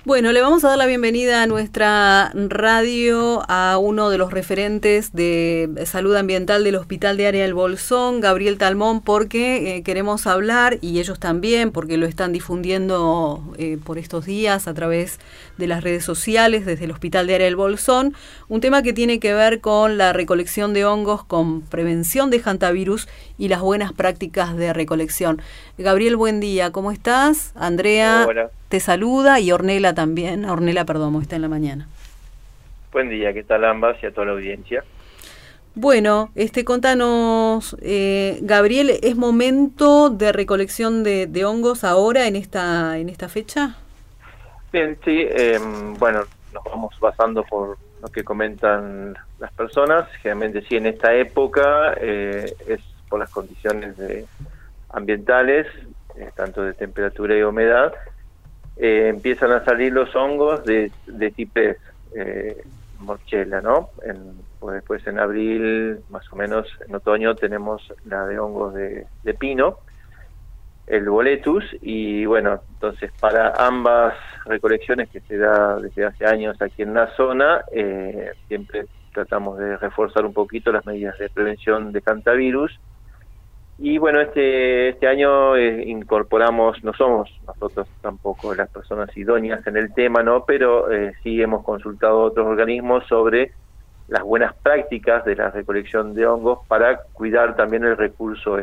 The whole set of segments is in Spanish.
Bueno, le vamos a dar la bienvenida a nuestra radio a uno de los referentes de salud ambiental del Hospital de Área del Bolsón, Gabriel Talmón, porque queremos hablar, y ellos también, porque lo están difundiendo por estos días a través de las redes sociales desde el Hospital de Área del Bolsón, un tema que tiene que ver con la recolección de hongos, con prevención de hantavirus y las buenas prácticas de recolección. Gabriel, buen día, ¿cómo estás? Andrea Hola. te saluda y Ornella también. Ornella, perdón, está en la mañana. Buen día, ¿qué tal ambas y a toda la audiencia? Bueno, contanos, Gabriel, ¿es momento de recolección de hongos ahora en esta fecha? Bien, sí, bueno, nos vamos basando por lo que comentan las personas. Generalmente sí, en esta época es por las condiciones ambientales, tanto de temperatura y humedad, empiezan a salir los hongos de tipo morchela, ¿no? Pues después en abril, más o menos en otoño, tenemos la de hongos de pino, el boletus, y bueno, entonces para ambas recolecciones que se da desde hace años aquí en la zona, siempre tratamos de reforzar un poquito las medidas de prevención de hantavirus. Y bueno, este año incorporamos, no somos nosotros tampoco las personas idóneas en el tema, ¿no? Pero sí hemos consultado a otros organismos sobre las buenas prácticas de la recolección de hongos para cuidar también el recurso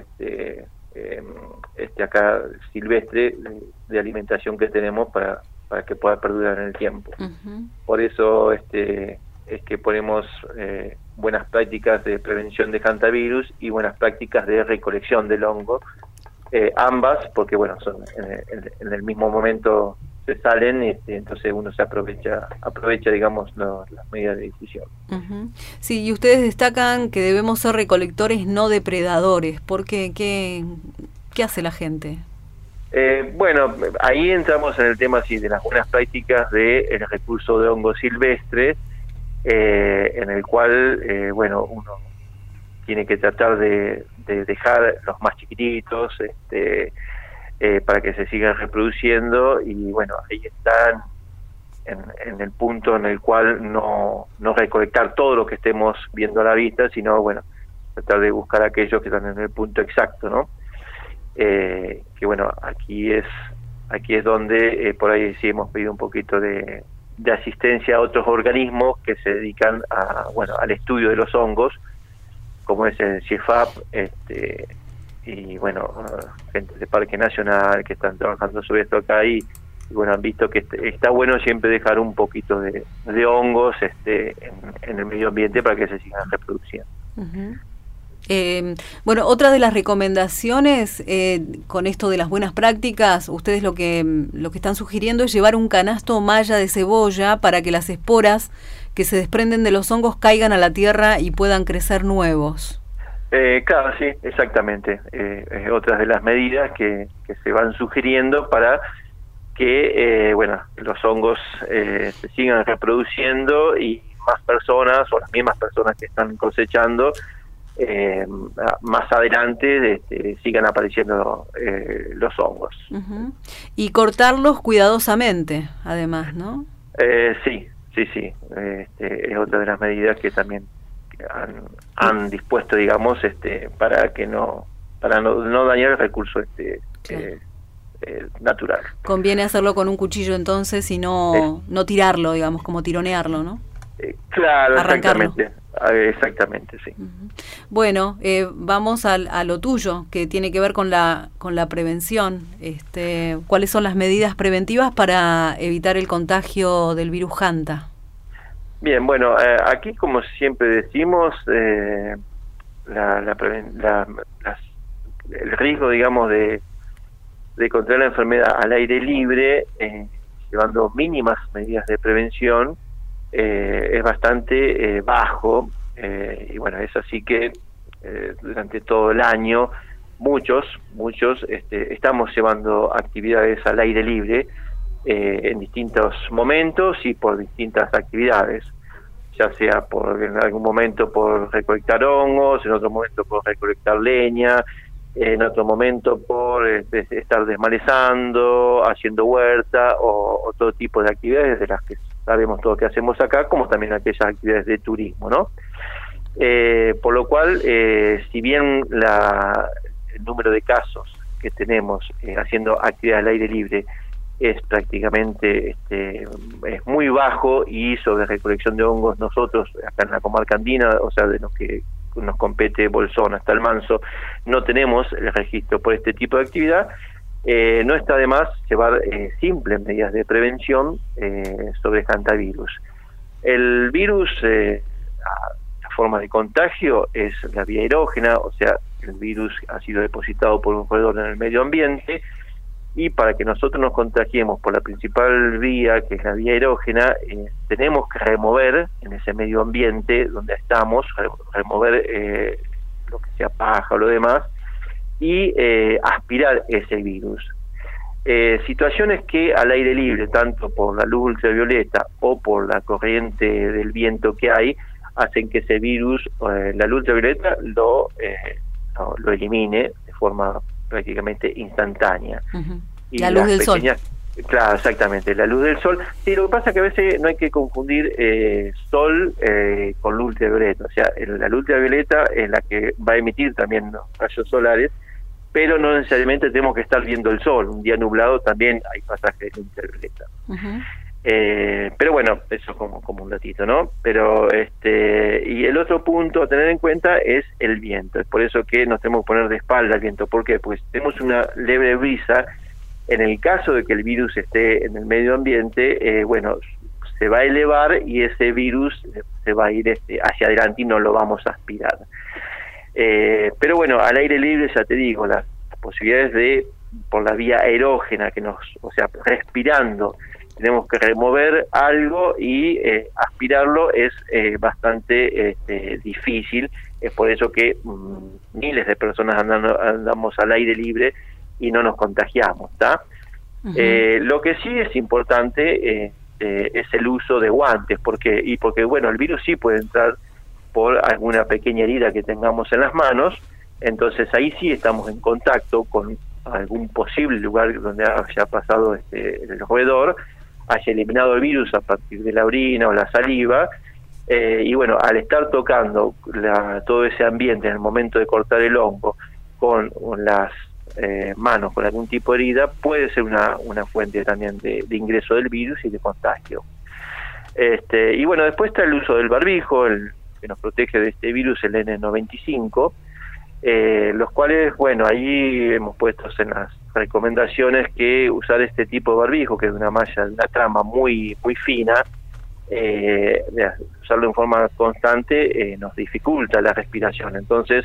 acá silvestre de alimentación que tenemos para que pueda perdurar en el tiempo. Uh-huh. Por eso es que ponemos buenas prácticas de prevención de hantavirus y buenas prácticas de recolección del hongo, ambas, porque bueno, son en el mismo momento se salen, entonces uno se aprovecha digamos, las medidas de difusión. Uh-huh. Sí, y ustedes destacan que debemos ser recolectores no depredadores. ¿Por qué? ¿Qué hace la gente? Bueno, ahí entramos en el tema sí, de las buenas prácticas del recurso de hongos silvestres, en el cual, bueno, uno tiene que tratar de dejar los más chiquititos para que se sigan reproduciendo, y bueno, ahí están en el punto en el cual no recolectar todo lo que estemos viendo a la vista, sino, bueno, tratar de buscar aquellos que están en el punto exacto, ¿no? Que bueno, aquí es donde por ahí sí hemos pedido un poquito de asistencia a otros organismos que se dedican al estudio de los hongos, como es el CIEFAP, y bueno, gente de Parque Nacional que están trabajando sobre esto acá, y bueno, han visto que está bueno siempre dejar un poquito de hongos en el medio ambiente para que se sigan reproduciendo. Uh-huh. Bueno, otra de las recomendaciones con esto de las buenas prácticas, ustedes lo que están sugiriendo es llevar un canasto malla de cebolla para que las esporas que se desprenden de los hongos caigan a la tierra y puedan crecer nuevos. Claro, sí, exactamente. Es otra de las medidas que se van sugiriendo para que bueno, los hongos se sigan reproduciendo y más personas o las mismas personas que están cosechando más adelante sigan apareciendo los hongos. Uh-huh. Y cortarlos cuidadosamente, además, ¿no? Sí. Es otra de las medidas que también han dispuesto, digamos, para no dañar el recurso claro. Natural. Conviene hacerlo con un cuchillo entonces y no tirarlo, digamos, como tironearlo, ¿no? Claro, arrancarlo. Exactamente, sí. Uh-huh. Bueno, vamos a lo tuyo, que tiene que ver con la prevención. ¿Cuáles son las medidas preventivas para evitar el contagio del virus Hanta? Bien, bueno, aquí como siempre decimos, el riesgo, digamos, de contraer la enfermedad al aire libre, llevando mínimas medidas de prevención, es bastante bajo, y bueno, es así que durante todo el año muchos estamos llevando actividades al aire libre en distintos momentos y por distintas actividades, ya sea en algún momento por recolectar hongos, en otro momento por recolectar leña, en otro momento por estar desmalezando, haciendo huerta o todo tipo de actividades de las que sabemos todo que hacemos acá, como también aquellas actividades de turismo, ¿no? Por lo cual, si bien el número de casos que tenemos haciendo actividades al aire libre es prácticamente es muy bajo, y sobre recolección de hongos nosotros acá en la comarca andina, o sea, de los que nos compete Bolsón hasta el Manso, no tenemos el registro por este tipo de actividad. No está de más llevar simples medidas de prevención sobre hantavirus. El virus, la forma de contagio es la vía erógena, o sea, el virus ha sido depositado por un roedor en el medio ambiente, y para que nosotros nos contagiemos por la principal vía, que es la vía erógena, tenemos que remover en ese medio ambiente donde estamos, remover lo que sea paja o lo demás, y aspirar ese virus. Situaciones que al aire libre, tanto por la luz ultravioleta o por la corriente del viento que hay, hacen que ese virus, la luz ultravioleta, lo elimine de forma prácticamente instantánea. Y la luz del sol. Claro, exactamente, la luz del sol. Sí, lo que pasa es que a veces no hay que confundir sol con luz ultravioleta. O sea, la luz ultravioleta es la que va a emitir también rayos solares, pero no necesariamente tenemos que estar viendo el sol. Un día nublado también hay pasajes de luz ultravioleta. Pero bueno, eso como un datito, ¿no? Pero y el otro punto a tener en cuenta es el viento. Es por eso que nos tenemos que poner de espalda al viento. ¿Por qué? Pues tenemos una leve brisa. En el caso de que el virus esté en el medio ambiente, se va a elevar y ese virus se va a ir hacia adelante y no lo vamos a aspirar. Pero bueno, al aire libre, ya te digo, las posibilidades por la vía erógena, o sea, respirando, tenemos que remover algo y aspirarlo es bastante difícil. Es por eso que miles de personas andamos al aire libre y no nos contagiamos, ¿está? Lo que sí es importante es el uso de guantes, porque el virus sí puede entrar por alguna pequeña herida que tengamos en las manos. Entonces ahí sí estamos en contacto con algún posible lugar donde haya pasado el roedor, haya eliminado el virus a partir de la orina o la saliva, y bueno, al estar tocando todo ese ambiente en el momento de cortar el hongo con las manos con algún tipo de herida, puede ser una fuente también de ingreso del virus y de contagio. Y bueno, después está el uso del barbijo, el que nos protege de este virus, el N95, los cuales, bueno, ahí hemos puesto en las recomendaciones que usar este tipo de barbijo, que es una malla, una trama muy muy fina, usarlo en forma constante nos dificulta la respiración. Entonces,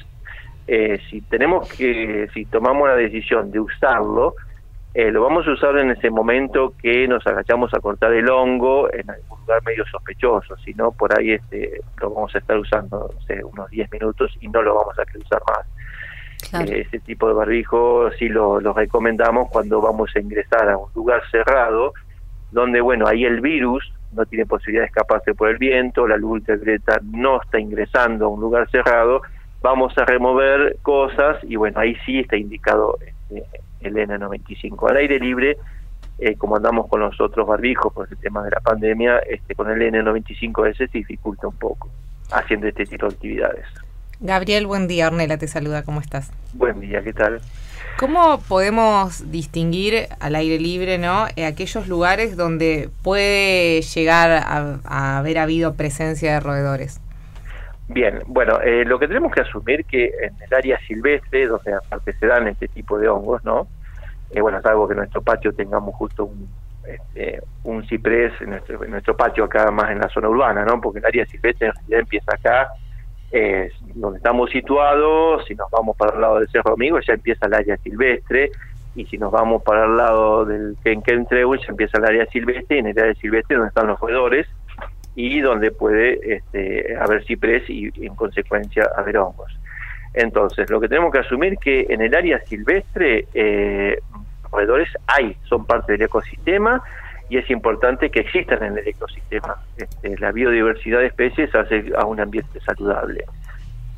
si tomamos la decisión de usarlo, lo vamos a usar en ese momento que nos agachamos a cortar el hongo en algún lugar medio sospechoso. Si no, por ahí lo vamos a estar usando, no sé, unos 10 minutos y no lo vamos a querer usar más. Claro. Ese tipo de barbijo sí lo recomendamos cuando vamos a ingresar a un lugar cerrado, donde, bueno, ahí el virus no tiene posibilidad de escaparse por el viento, la luz ultravioleta no está ingresando a un lugar cerrado. Vamos a remover cosas y bueno, ahí sí está indicado el N95. Al aire libre, como andamos con los otros barbijos por el tema de la pandemia, con el N95 ese se dificulta un poco haciendo este tipo de actividades. Gabriel, buen día. Ornella te saluda, ¿cómo estás? Buen día, ¿qué tal? ¿Cómo podemos distinguir al aire libre, ¿no? Aquellos lugares donde puede llegar a haber habido presencia de roedores? Bien, bueno, lo que tenemos que asumir que en el área silvestre, donde aparte se dan este tipo de hongos, ¿no? Bueno, salvo que en nuestro patio tengamos justo un ciprés en nuestro patio acá más en la zona urbana, ¿no? Porque el área silvestre en realidad empieza acá, donde estamos situados. Si nos vamos para el lado del Cerro Amigo ya empieza el área silvestre, y si nos vamos para el lado del Quenquentrehue ya empieza el área silvestre, y en el área silvestre donde están los roedores y donde puede haber ciprés y en consecuencia haber hongos. Entonces, lo que tenemos que asumir que en el área silvestre roedores son parte del ecosistema, y es importante que existan en el ecosistema. La biodiversidad de especies hace a un ambiente saludable.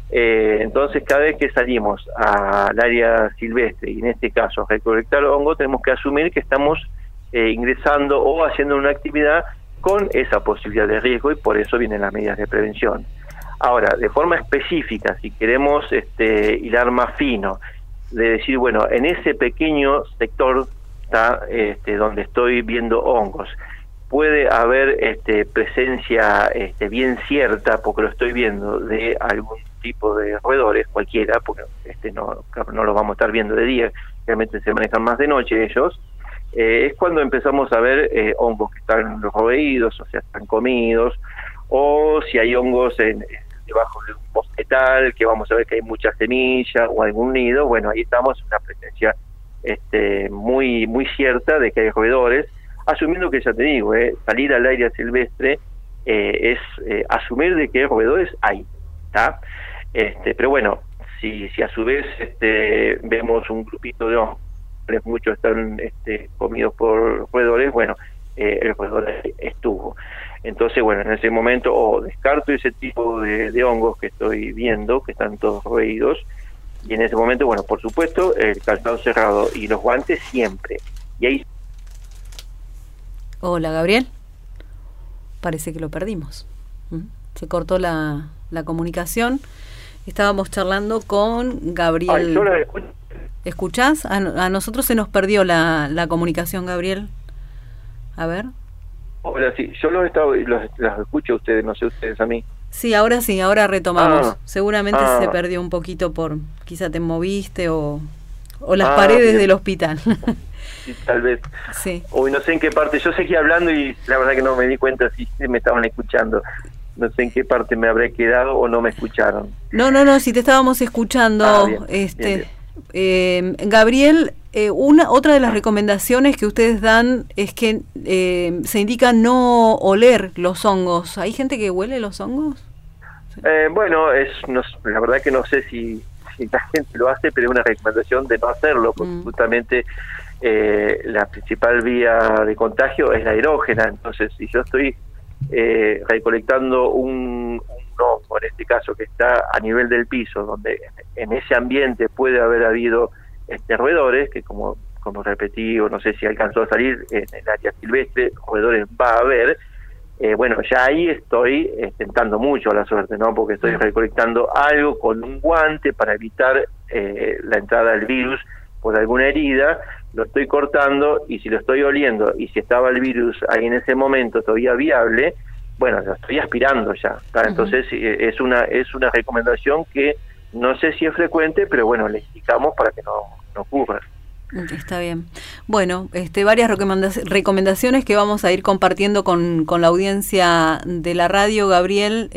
Entonces, cada vez que salimos al área silvestre, y en este caso a recolectar hongo, tenemos que asumir que estamos ingresando o haciendo una actividad con esa posibilidad de riesgo, y por eso vienen las medidas de prevención. Ahora, de forma específica, si queremos hilar más fino, de decir, bueno, en ese pequeño sector está donde estoy viendo hongos, puede haber presencia bien cierta, porque lo estoy viendo, de algún tipo de roedores, cualquiera, porque no los vamos a estar viendo de día, realmente se manejan más de noche ellos. Es cuando empezamos a ver hongos que están roídos, o sea, están comidos, o si hay hongos debajo de un bosquetal, que vamos a ver que hay mucha semilla o algún nido. Bueno, ahí estamos en una presencia muy muy cierta de que hay roedores, asumiendo que, ya te digo, salir al aire silvestre es asumir de que roedores hay, ¿está? Pero bueno, si a su vez vemos un grupito de hongos, muchos están comidos por roedores, bueno, el roedor estuvo. Entonces, bueno, en ese momento descarto ese tipo de hongos que estoy viendo, que están todos roídos, y en ese momento, bueno, por supuesto, el calzado cerrado y los guantes siempre. Y ahí... Hola, Gabriel. Parece que lo perdimos. Se cortó la comunicación. Estábamos charlando con Gabriel. Ay, yo la escucho. ¿Escuchás? A nosotros se nos perdió la comunicación, Gabriel. A ver. Hola, sí, yo los escucho a ustedes, no sé ustedes a mí. Sí, ahora retomamos. Seguramente se perdió un poquito quizá te moviste o las paredes bien. del hospital. Sí, tal vez. Sí. Hoy no sé en qué parte, yo seguí hablando y la verdad que no me di cuenta si me estaban escuchando. No sé en qué parte me habré quedado o no me escucharon. No, si te estábamos escuchando. Bien. Gabriel, otra de las recomendaciones que ustedes dan es que se indica no oler los hongos. ¿Hay gente que huele los hongos? Sí. Bueno, la verdad que no sé si la gente lo hace, pero es una recomendación de no hacerlo, porque justamente la principal vía de contagio es la aerógena. Entonces, si yo estoy recolectando un hongo, en este caso, que está a nivel del piso, donde en ese ambiente puede haber habido roedores, que como repetí, o no sé si alcanzó a salir en el área silvestre, roedores va a haber, bueno, ya ahí estoy tentando mucho la suerte, ¿no? Porque estoy recolectando algo con un guante para evitar la entrada del virus por alguna herida, lo estoy cortando, y si lo estoy oliendo, y si estaba el virus ahí en ese momento todavía viable, bueno, lo estoy aspirando ya, ¿tá? Entonces es una recomendación que no sé si es frecuente, pero bueno, le indicamos para que no ocurra. Está bien. Bueno, varias recomendaciones que vamos a ir compartiendo con la audiencia de la radio, Gabriel.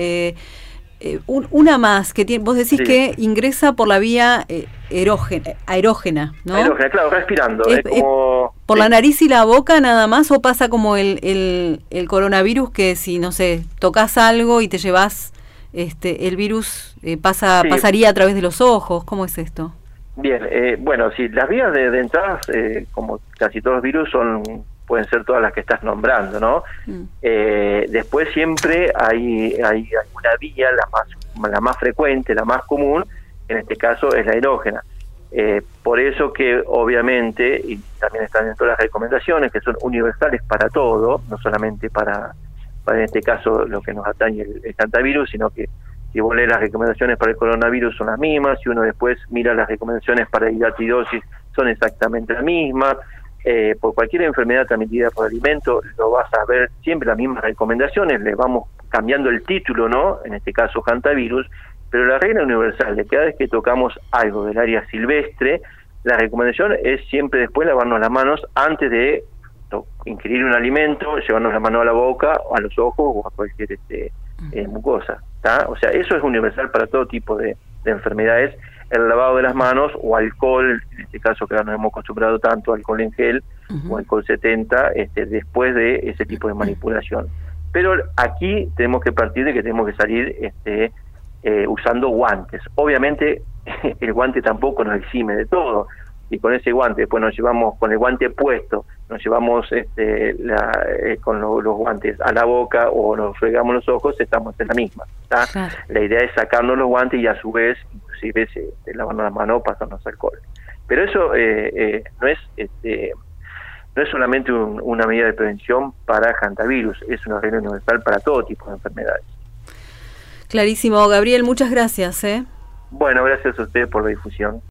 Una más, que vos decís que ingresa por la vía aerógena, ¿no? Aerógena, claro, respirando. ¿Por la nariz y la boca nada más, o pasa como el coronavirus, que si, no sé, tocas algo y te llevas el virus, pasaría a través de los ojos? ¿Cómo es esto? Bien, bueno, sí, las vías de entrada, como casi todos los virus, pueden ser todas las que estás nombrando, ¿no? Después siempre hay alguna vía, la más frecuente, la más común, en este caso es la aerógena. Por eso que obviamente, y también están dentro de las recomendaciones, que son universales para todo, no solamente para en este caso lo que nos atañe el hantavirus, sino que si vos lees las recomendaciones para el coronavirus son las mismas, si uno después mira las recomendaciones para hidatidosis son exactamente las mismas. Por cualquier enfermedad transmitida por alimento lo vas a ver siempre las mismas recomendaciones, le vamos cambiando el título, ¿no? En este caso hantavirus, pero la regla universal de cada vez que tocamos algo del área silvestre, la recomendación es siempre después lavarnos las manos antes de ingerir un alimento, llevarnos la mano a la boca, o a los ojos o a cualquier mucosa, ¿tá? O sea, eso es universal para todo tipo de enfermedades. El lavado de las manos o alcohol, en este caso que ahora nos hemos acostumbrado tanto, alcohol en gel o alcohol 70, después de ese tipo de manipulación. Pero aquí tenemos que partir de que tenemos que salir usando guantes. Obviamente el guante tampoco nos exime de todo, y con ese guante después nos llevamos con el guante puesto nos llevamos con los guantes a la boca o nos fregamos los ojos, estamos en la misma. Claro. La idea es sacarnos los guantes y a su vez, inclusive, lavarnos las manos, pasarnos alcohol. Pero eso no es solamente una medida de prevención para hantavirus, es una regla universal para todo tipo de enfermedades. Clarísimo, Gabriel, muchas gracias. Bueno, gracias a ustedes por la difusión.